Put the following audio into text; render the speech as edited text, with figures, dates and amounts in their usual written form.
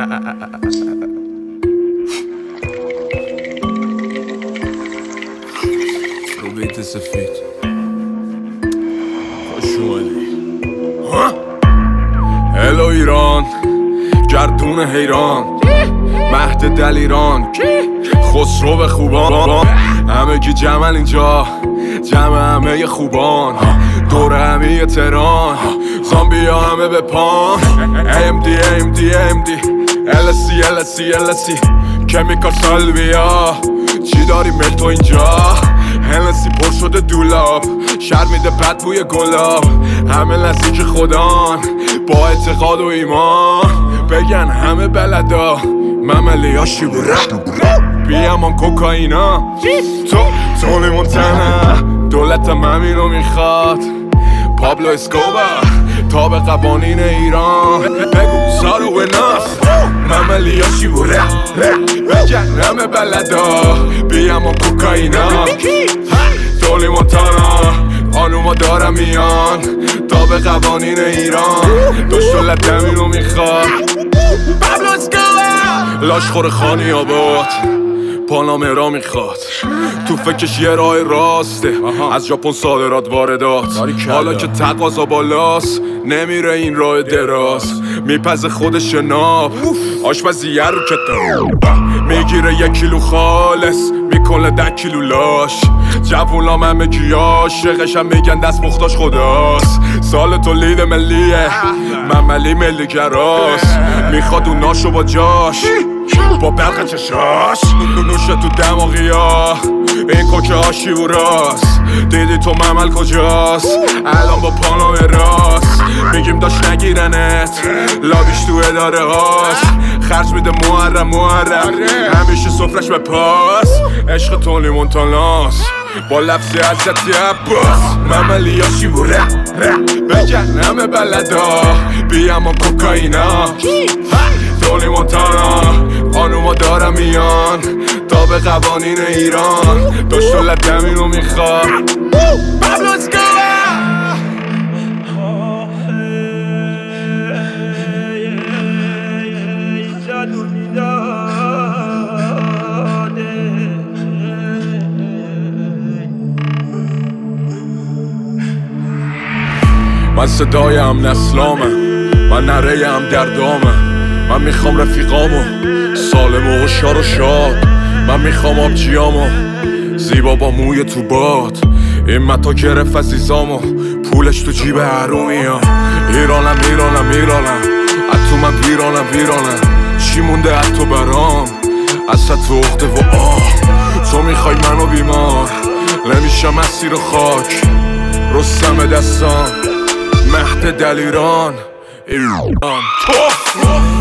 رو بیت سفید خوش اومدی. هلو ایران، گردون حیران، مهد دلیران، خسرو خوبان، همه کی جمع اینجا، جمع همه خوبان، دور همه تهران، زامبی ها همه به پان. AMD LSC کمیکال سالویا، چی داری مل تو اینجا؟ هنسی پر شده دولاب، شر میده بد بوی گلاب، همه نزدیک خدان با اعتقاد و ایمان، بگن همه بلدا مملی ها شیبوره، بیامان کوکائینا، تونی مونتانا، دولتم همینو میخواد، پابلو اسکوبار، تاب قوانین ایران، بگو زارو و ناس، مملی ها شیبوره، بگن همه بلدا بیامان کوکائینا، تونی مونتانا، خانوما دارم میان، تاب قوانین ایران، دولت همینو میخواد، پابلو اسکوبار، لاشخور خانی آباد، پانامرا میخواد، تو فکرش یه راه راسته، از ژاپن صادرات واردات، حالا که تقاضا بالاست نمیره این راه دراز، میپزه خودش ناب آشپزیه رو کتاب، میگیره 1 کیلو خالص میکنه 10 کیلو لاش، جوونام همه کی عاشقش هم میگن دست مختاش خداست، سال تولید ملیه مملی ملی گراست، میخواد اون ناشو با جاش با برق چشاش، نوشه تو دماغی ها این کوکه ها شیوراست، دیدی تو ممل کجاست الان با پانام راست، میگیم داشت نگیرنت لابیش تو اداره هاست، خرج میده محرم همیشه سفرش به پاس، عشق تونی مونتاناست با لفظی حضرتی عباس، مملی ها شیوره بگن همه بلدا بیامان کوکائینا، تونی مونتانا، خانوما دارم میان، تا به قوانین ایران، دولت همینو میخواد، پابلو اسکوبار. من صدای هم نسلامه، من نره هم دردامه، من میخوام رفیقامو سالم و هوشیار و شاد، من میخوام آبجیامو زیبا با موی تو باد، این متا گرفت عزیزامو پولش تو جیب حرومیا، ایرانم از تو من ویرانم، چی مونده از تو برام اصلا تو اخته و تو میخوای منو بیمار نمیشم اسیر خاک، رستم دستان، مهد دلیران ایران.